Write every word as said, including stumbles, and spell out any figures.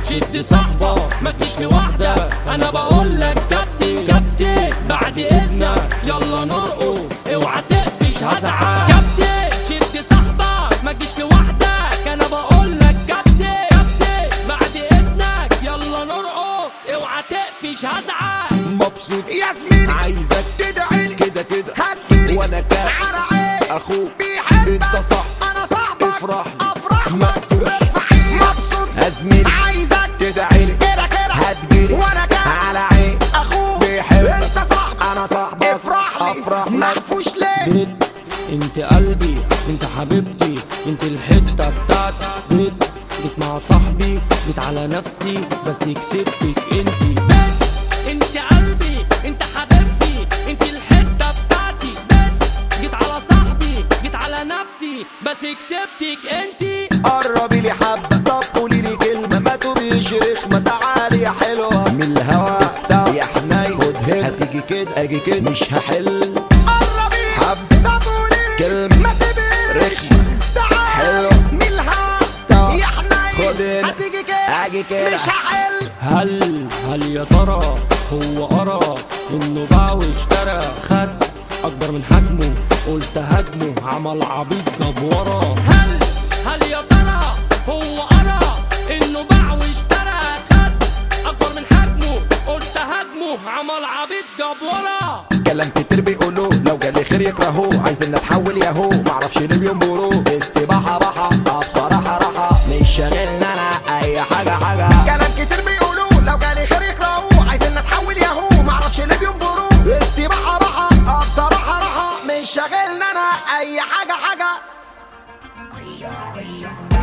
شد صاحبك ما تجيش لوحدك، انا بقول لك كابتن كابتن بعد اذنك يلا نرقص اوعى تقفش هزعل. كابتن شد صاحبك ما تجيش لوحدك، انا بقول لك كابتن كابتن بعد اذنك يلا نرقص اوعى تقفش هزعل. مبسوط يا زميلي عايزك تدعيلي كده كده هتجيلي وانا كده على عيني اخوك بيحبك انت صح انا صاحبك افرح افرح مقفوش ارفع ايدك مبسوط يا زميلي عايزك تدعيلي كده كده هتجيلي وانا كده على عيني اخوك بيحبك انت صاحبك انا صاحبك افرح لي افرح لك. مقفوش ليه بنت انت قلبي انت حبيبتي انت الحته بتاعتي. بنت جيت مع صاحبي جيت على نفسي بس كسبتك انت. بنت انت قلبي انت حبيبتي انت الحته بتاعتي. بنت جيت على صاحبي جيت على نفسي بس كسبتك انت. قربي لي حبه طب قولي لي كلمه ما تبقيش رخمه تعالي يا حلوه من الهوا استوى يا حنين خد هنا هتيجي كده اجي كده مش هحل. قربي حبه طب قولي كلمه ما تبقاش رخمه تعال حلوه ملها استوى يا حنين خد هنا هتيجي كده اجي كده مش هحل. هل هل يا ترى هو قرا انه باع واشترى خد اكبر من حجمه قلت هاجمه عمل عبيط جاب ورا. هل هل يا ترى هو قرا انه باع واشترى خد اكبر من حجمه قلت هاجمه عمل عبيط جاب ورا. كلام كتير بيقولوه لو جالي خير يكرهوه عايزين نتحول ياهو معرفش ليه بينبروه استباحه بحه اه بصراحه راحه مش شاغلنا انا اي حاجه حاجه. كلام كتير بيقولوه لو جالي خير يكرهوه عايزين نتحول ياهو معرفش ليه بينبروه استباحه راحه اه بصراحه راحه مش شاغلنا انا اي حاجه حاجه.